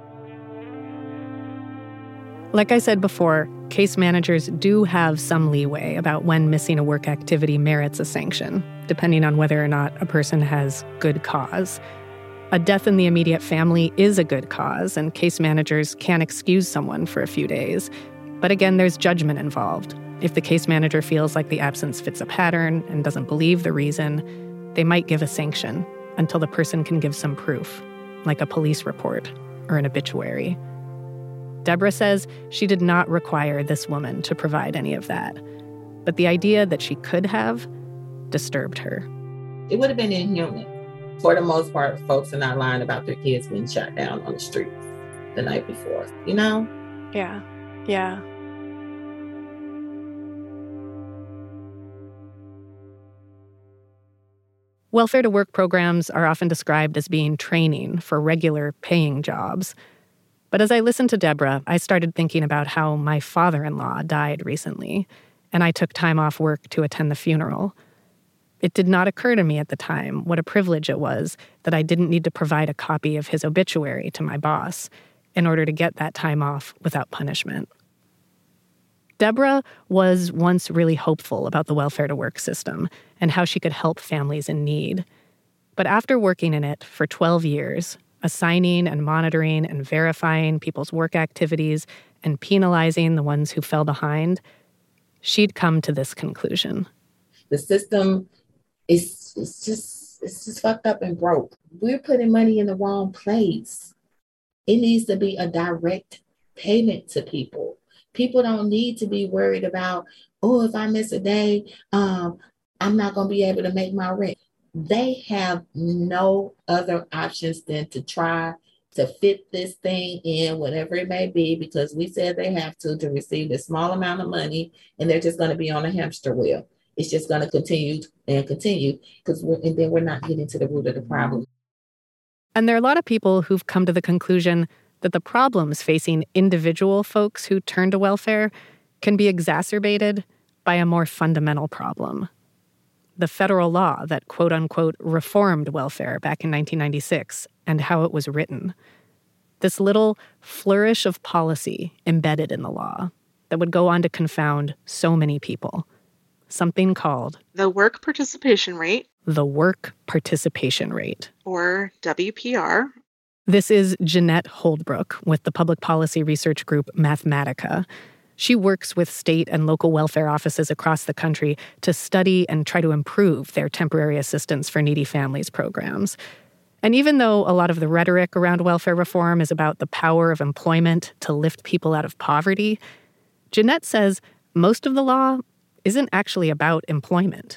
[SPEAKER 1] Like I said before, case managers do have some leeway about when missing a work activity merits a sanction, depending on whether or not a person has good cause. A death in the immediate family is a good cause, and case managers can excuse someone for a few days. But again, there's judgment involved. If the case manager feels like the absence fits a pattern and doesn't believe the reason, they might give a sanction until the person can give some proof, like a police report or an obituary. Deborah says she did not require this woman to provide any of that, but the idea that she could have disturbed her.
[SPEAKER 7] It would have been inhuman. For the most part, folks are not lying about their kids being shot down on the streets the night before, you know?
[SPEAKER 1] Yeah, yeah. Welfare to work programs are often described as being training for regular paying jobs. But as I listened to Deborah, I started thinking about how my father-in-law died recently, and I took time off work to attend the funeral. It did not occur to me at the time what a privilege it was that I didn't need to provide a copy of his obituary to my boss in order to get that time off without punishment. Deborah was once really hopeful about the welfare to work system and how she could help families in need. But after working in it for twelve years, assigning and monitoring and verifying people's work activities and penalizing the ones who fell behind, she'd come to this conclusion.
[SPEAKER 7] The system is it's just it's just fucked up and broke. We're putting money in the wrong place. It needs to be a direct payment to people. People don't need to be worried about, oh, if I miss a day, um, I'm not going to be able to make my rent. They have no other options than to try to fit this thing in, whatever it may be, because we said they have to, to receive a small amount of money, and they're just going to be on a hamster wheel. It's just going to continue and continue, because we're, and then we're not getting to the root of the problem.
[SPEAKER 1] And there are a lot of people who've come to the conclusion that the problems facing individual folks who turn to welfare can be exacerbated by a more fundamental problem. The federal law that quote-unquote reformed welfare back in nineteen ninety-six and how it was written. This little flourish of policy embedded in the law that would go on to confound so many people. Something called
[SPEAKER 8] the Work Participation Rate.
[SPEAKER 1] The Work Participation Rate.
[SPEAKER 8] Or W P R.
[SPEAKER 1] This is Jeanette Holdbrook with the public policy research group Mathematica. She works with state and local welfare offices across the country to study and try to improve their temporary assistance for needy families programs. And even though a lot of the rhetoric around welfare reform is about the power of employment to lift people out of poverty, Jeanette says most of the law isn't actually about employment.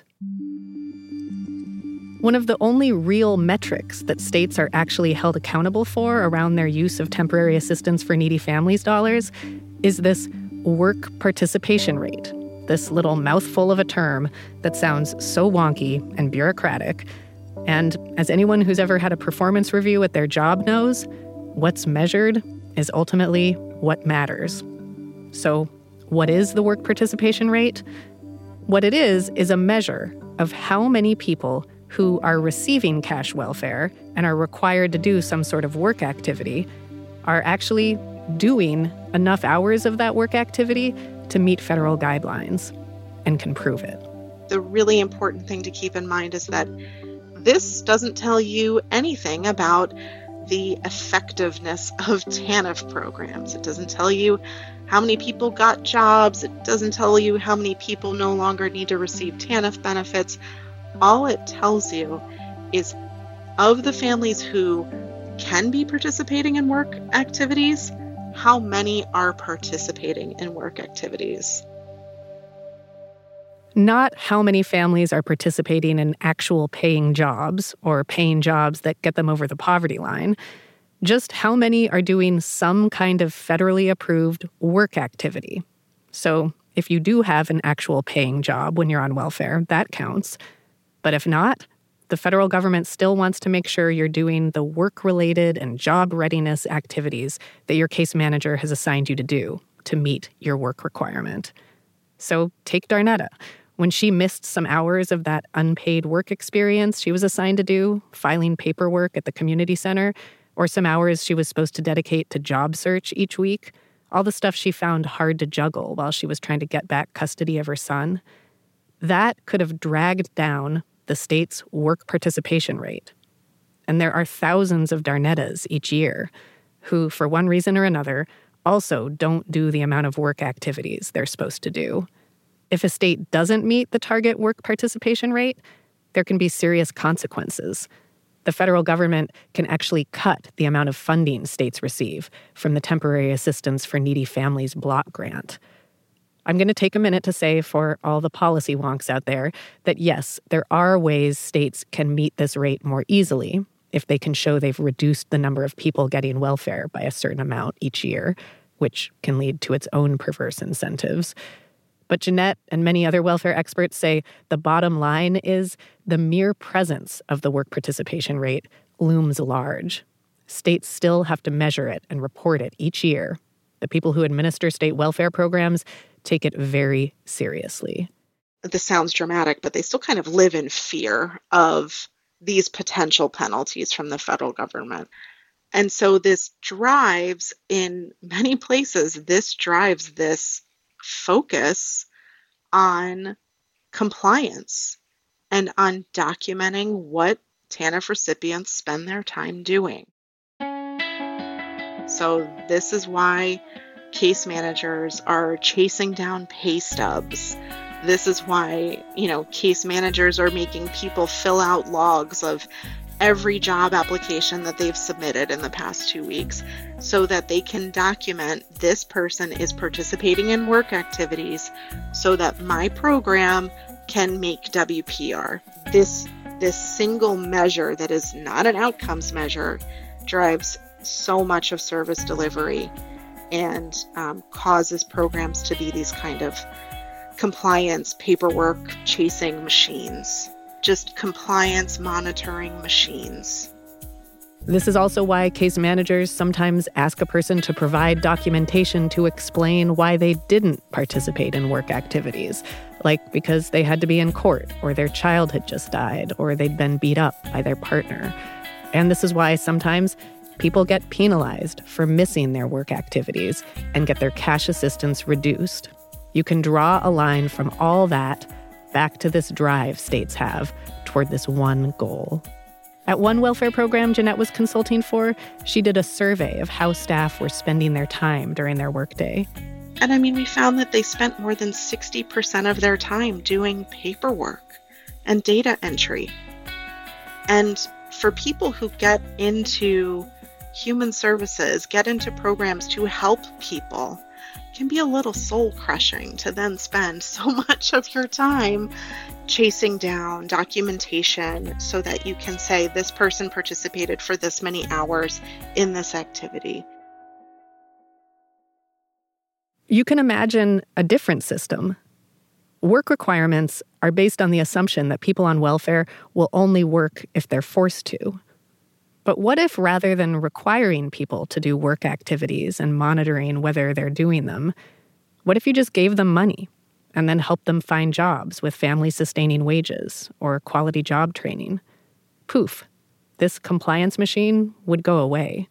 [SPEAKER 1] One of the only real metrics that states are actually held accountable for around their use of temporary assistance for needy families dollars is this work participation rate, this little mouthful of a term that sounds so wonky and bureaucratic. And as anyone who's ever had a performance review at their job knows, what's measured is ultimately what matters. So, what is the work participation rate? What it is is a measure of how many people who are receiving cash welfare and are required to do some sort of work activity are actually doing enough hours of that work activity to meet federal guidelines and can prove it.
[SPEAKER 8] The really important thing to keep in mind is that this doesn't tell you anything about the effectiveness of TANF programs. It doesn't tell you how many people got jobs. It doesn't tell you how many people no longer need to receive TANF benefits. All it tells you is of the families who can be participating in work activities, how many are participating in work activities.
[SPEAKER 1] Not how many families are participating in actual paying jobs or paying jobs that get them over the poverty line. Just how many are doing some kind of federally approved work activity. So if you do have an actual paying job when you're on welfare, that counts. But if not, the federal government still wants to make sure you're doing the work-related and job readiness activities that your case manager has assigned you to do to meet your work requirement. So take Darnetta. When she missed some hours of that unpaid work experience she was assigned to do, filing paperwork at the community center, or some hours she was supposed to dedicate to job search each week, all the stuff she found hard to juggle while she was trying to get back custody of her son, that could have dragged down the state's work participation rate. And there are thousands of Darnettas each year who, for one reason or another, also don't do the amount of work activities they're supposed to do. If a state doesn't meet the target work participation rate, there can be serious consequences. The federal government can actually cut the amount of funding states receive from the Temporary Assistance for Needy Families block grant. I'm going to take a minute to say for all the policy wonks out there that yes, there are ways states can meet this rate more easily if they can show they've reduced the number of people getting welfare by a certain amount each year, which can lead to its own perverse incentives. But Jeanette and many other welfare experts say the bottom line is the mere presence of the work participation rate looms large. States still have to measure it and report it each year. The people who administer state welfare programs take it very seriously.
[SPEAKER 8] This sounds dramatic, but they still kind of live in fear of these potential penalties from the federal government. And so this drives, in many places, this drives this focus on compliance and on documenting what TANF recipients spend their time doing. So this is why case managers are chasing down pay stubs. This is why, you know, case managers are making people fill out logs of every job application that they've submitted in the past two weeks so that they can document this person is participating in work activities so that my program can make W P R. This, this single measure that is not an outcomes measure drives so much of service delivery and um, causes programs to be these kind of compliance, paperwork, chasing machines. Just compliance monitoring machines.
[SPEAKER 1] This is also why case managers sometimes ask a person to provide documentation to explain why they didn't participate in work activities, like because they had to be in court, or their child had just died, or they'd been beat up by their partner. And this is why sometimes people get penalized for missing their work activities and get their cash assistance reduced. You can draw a line from all that back to this drive states have toward this one goal. At one welfare program Jeanette was consulting for, she did a survey of how staff were spending their time during their workday.
[SPEAKER 8] And I mean, we found that they spent more than sixty percent of their time doing paperwork and data entry. And for people who get into human services, get into programs to help people, it can be a little soul-crushing to then spend so much of your time chasing down documentation so that you can say this person participated for this many hours in this activity.
[SPEAKER 1] You can imagine a different system. Work requirements are based on the assumption that people on welfare will only work if they're forced to. But what if rather than requiring people to do work activities and monitoring whether they're doing them, what if you just gave them money and then helped them find jobs with family-sustaining wages or quality job training? Poof, this compliance machine would go away.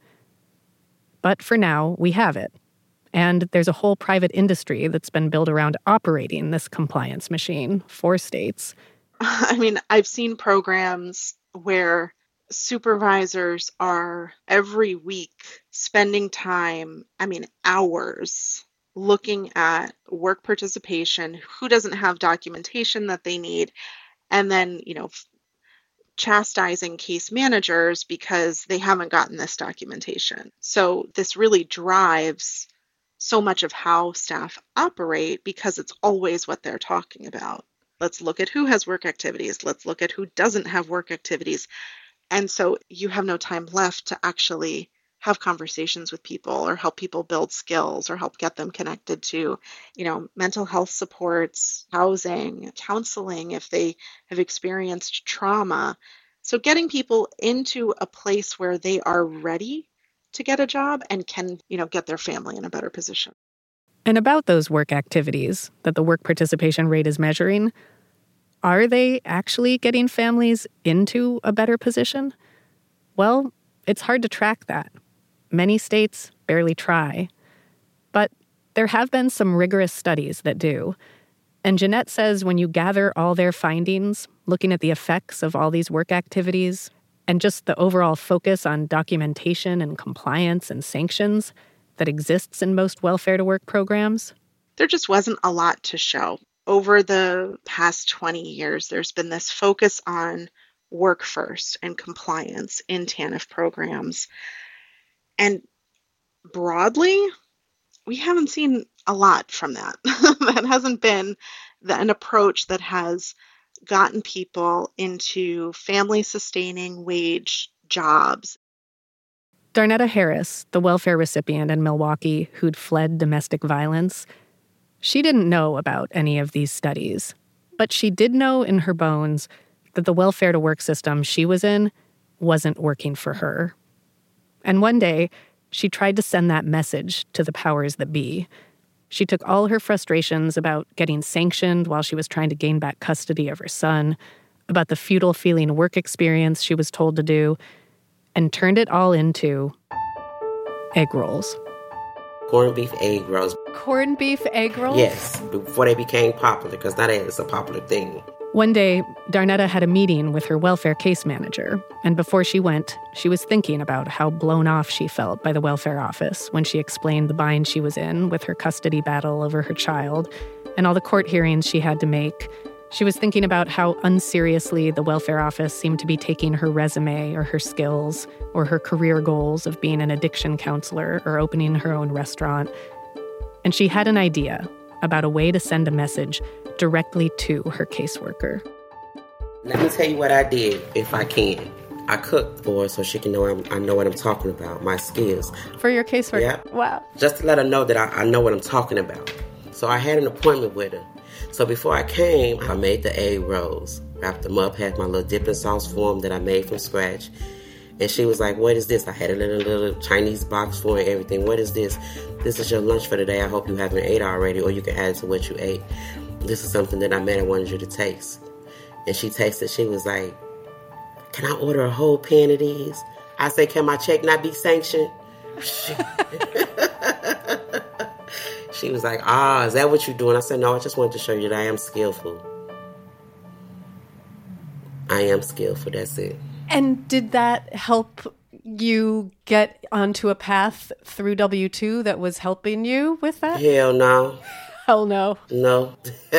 [SPEAKER 1] But for now, we have it. And there's a whole private industry that's been built around operating this compliance machine for states.
[SPEAKER 8] I mean, I've seen programs where supervisors are every week spending time, I mean, hours, looking at work participation, who doesn't have documentation that they need, and then, you know, chastising case managers because they haven't gotten this documentation. So this really drives so much of how staff operate because it's always what they're talking about. Let's look at who has work activities. Let's look at who doesn't have work activities. And so you have no time left to actually have conversations with people or help people build skills or help get them connected to, you know, mental health supports, housing, counseling if they have experienced trauma. So getting people into a place where they are ready to get a job and can, you know, get their family in a better position.
[SPEAKER 1] And about those work activities that the work participation rate is measuring, are they actually getting families into a better position? Well, it's hard to track that. Many states barely try. But there have been some rigorous studies that do. And Jeanette says when you gather all their findings, looking at the effects of all these work activities, and just the overall focus on documentation and compliance and sanctions that exists in most welfare-to-work programs,
[SPEAKER 8] there just wasn't a lot to show. Over the past twenty years, there's been this focus on work first and compliance in TANF programs. And broadly, we haven't seen a lot from that. That hasn't been the, an approach that has gotten people into family-sustaining wage jobs.
[SPEAKER 1] Darnetta Harris, the welfare recipient in Milwaukee who'd fled domestic violence, she didn't know about any of these studies, but she did know in her bones that the welfare-to-work system she was in wasn't working for her. And one day, she tried to send that message to the powers that be. She took all her frustrations about getting sanctioned while she was trying to gain back custody of her son, about the futile feeling work experience she was told to do, and turned it all into egg rolls.
[SPEAKER 3] Corned beef egg rolls.
[SPEAKER 4] Corned beef egg rolls?
[SPEAKER 3] Yes, before they became popular, because now it's a popular thing.
[SPEAKER 1] One day, Darnetta had a meeting with her welfare case manager, and before she went, she was thinking about how blown off she felt by the welfare office when she explained the bind she was in with her custody battle over her child and all the court hearings she had to make. She was thinking about how unseriously the welfare office seemed to be taking her resume or her skills or her career goals of being an addiction counselor or opening her own restaurant. And she had an idea about a way to send a message directly to her caseworker.
[SPEAKER 3] Let me tell you what I did, if I can. I cooked for her so she can know I'm, I know what I'm talking about, my skills.
[SPEAKER 1] For your caseworker?
[SPEAKER 3] Yeah.
[SPEAKER 1] Wow.
[SPEAKER 3] Just to let her know that I, I know what I'm talking about. So I had an appointment with her. So before I came, I made the egg rolls, wrapped them up, had my little dipping sauce for them that I made from scratch. And she was like, what is this? I had a little, little Chinese box for her and everything. What is this? This is your lunch for the day. I hope you haven't ate already, or you can add it to what you ate. This is something that I made. I wanted you to taste. And she tasted. She was like, can I order a whole pan of these? I said, can my check not be sanctioned? She, she was like, ah, is that what you're doing? I said, no, I just wanted to show you that I am skillful. I am skillful, that's it.
[SPEAKER 1] And did that help you get onto a path through W two that was helping you with that?
[SPEAKER 3] Hell no.
[SPEAKER 1] Hell no.
[SPEAKER 3] No.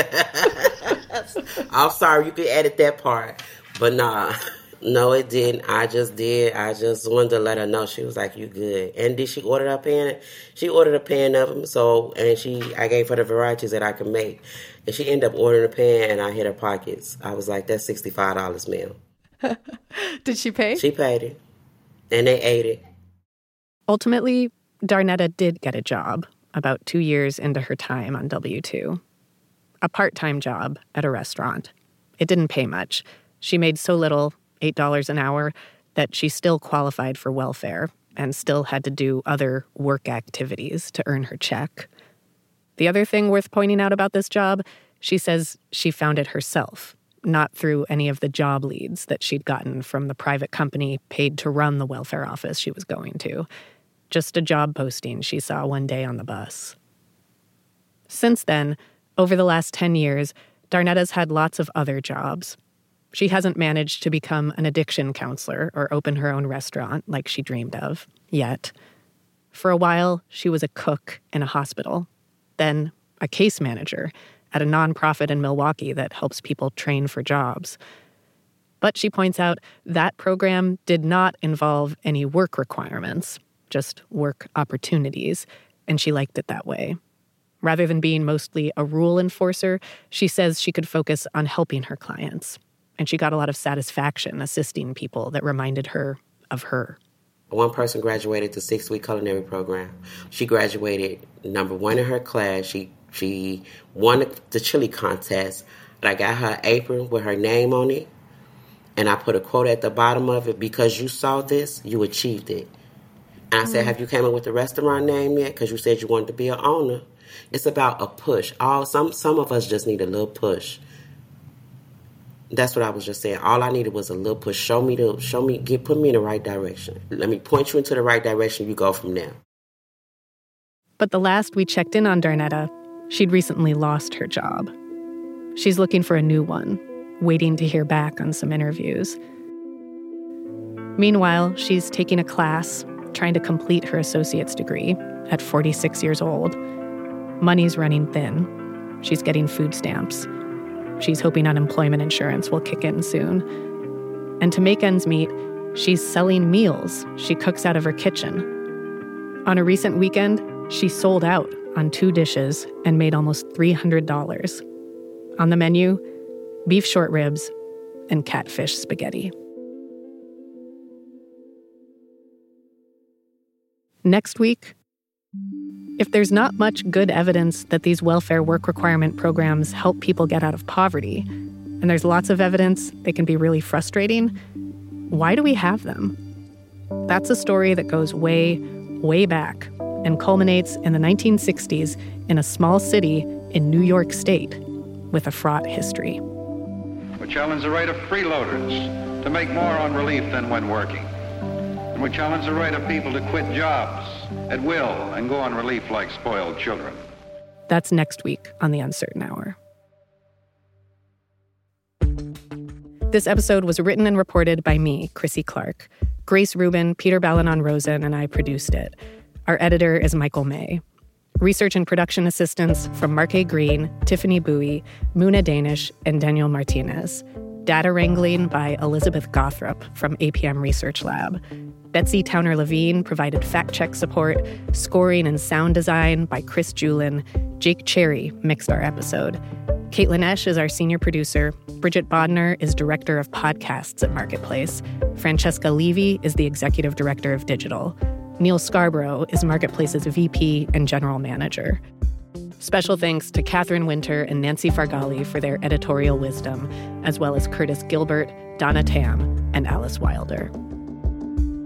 [SPEAKER 3] I'm sorry, you could edit that part. But nah. No, it didn't. I just did. I just wanted to let her know. She was like, you good. And did she order a pan? She ordered a pan of them. So, and she, I gave her the varieties that I could make. And she ended up ordering a pan, and I hit her pockets. I was like, that's sixty-five dollars, ma'am.
[SPEAKER 1] Did she pay?
[SPEAKER 3] She paid it. And they ate it.
[SPEAKER 1] Ultimately, Darnetta did get a job about two years into her time on W two. A part-time job at a restaurant. It didn't pay much. She made so little, eight dollars an hour, that she still qualified for welfare and still had to do other work activities to earn her check. The other thing worth pointing out about this job, she says she found it herself, not through any of the job leads that she'd gotten from the private company paid to run the welfare office she was going to. Just a job posting she saw one day on the bus. Since then, over the last ten years, Darnetta's had lots of other jobs. She hasn't managed to become an addiction counselor or open her own restaurant like she dreamed of, yet. For a while, she was a cook in a hospital, then a case manager at a nonprofit in Milwaukee that helps people train for jobs. But she points out that program did not involve any work requirements, just work opportunities, and she liked it that way. Rather than being mostly a rule enforcer, she says she could focus on helping her clients. And she got a lot of satisfaction assisting people that reminded her of her.
[SPEAKER 3] One person graduated the six-week culinary program. She graduated number one in her class. She she won the chili contest. And I got her apron with her name on it. And I put a quote at the bottom of it, because you saw this, you achieved it. And I mm-hmm. said, have you came up with the restaurant name yet? Because you said you wanted to be an owner. It's about a push. All some some of us just need a little push. That's what I was just saying. All I needed was a little push. Show me the, show me, get, put me in the right direction. Let me point you into the right direction. You go from there.
[SPEAKER 1] But the last we checked in on Darnetta, she'd recently lost her job. She's looking for a new one, waiting to hear back on some interviews. Meanwhile, she's taking a class, trying to complete her associate's degree at forty-six years old. Money's running thin. She's getting food stamps. She's hoping unemployment insurance will kick in soon. And to make ends meet, she's selling meals she cooks out of her kitchen. On a recent weekend, she sold out on two dishes and made almost three hundred dollars. On the menu, beef short ribs and catfish spaghetti. Next week, if there's not much good evidence that these welfare work requirement programs help people get out of poverty, and there's lots of evidence they can be really frustrating, why do we have them? That's a story that goes way, way back and culminates in the nineteen sixties in a small city in New York State with a fraught history.
[SPEAKER 9] We challenge the right of freeloaders to make more on relief than when working. And we challenge the right of people to quit jobs at will and go on relief like spoiled children.
[SPEAKER 1] That's next week on The Uncertain Hour. This episode was written and reported by me, Chrissy Clark. Grace Rubin, Peter Balanon-Rosen, and I produced it. Our editor is Michael May. Research and production assistance from Mark A. Green, Tiffany Bowie, Muna Danish, and Daniel Martinez. Data wrangling by Elizabeth Gothrop from A P M Research Lab. Betsy Towner-Levine provided fact-check support. Scoring and sound design by Chris Julin. Jake Cherry mixed our episode. Caitlin Esch is our senior producer. Bridget Bodner is director of podcasts at Marketplace. Francesca Levy is the executive director of digital. Neil Scarborough is Marketplace's V P and general manager. Special thanks to Catherine Winter and Nancy Fargali for their editorial wisdom, as well as Curtis Gilbert, Donna Tam, and Alice Wilder.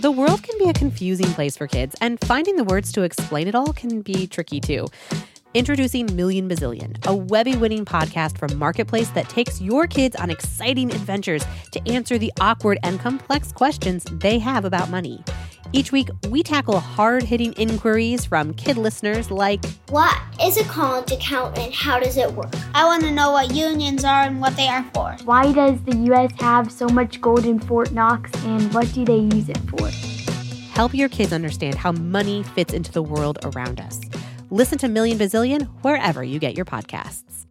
[SPEAKER 4] The world can be a confusing place for kids, and finding the words to explain it all can be tricky too. Introducing Million Bazillion, a Webby-winning podcast from Marketplace that takes your kids on exciting adventures to answer the awkward and complex questions they have about money. Each week, we tackle hard-hitting inquiries from kid listeners like,
[SPEAKER 5] what is a college account and how does it work? I want to know what unions are and what they are for.
[SPEAKER 6] Why does the U S have so much gold in Fort Knox, and what do they use it for?
[SPEAKER 4] Help your kids understand how money fits into the world around us. Listen to Million Bazillion wherever you get your podcasts.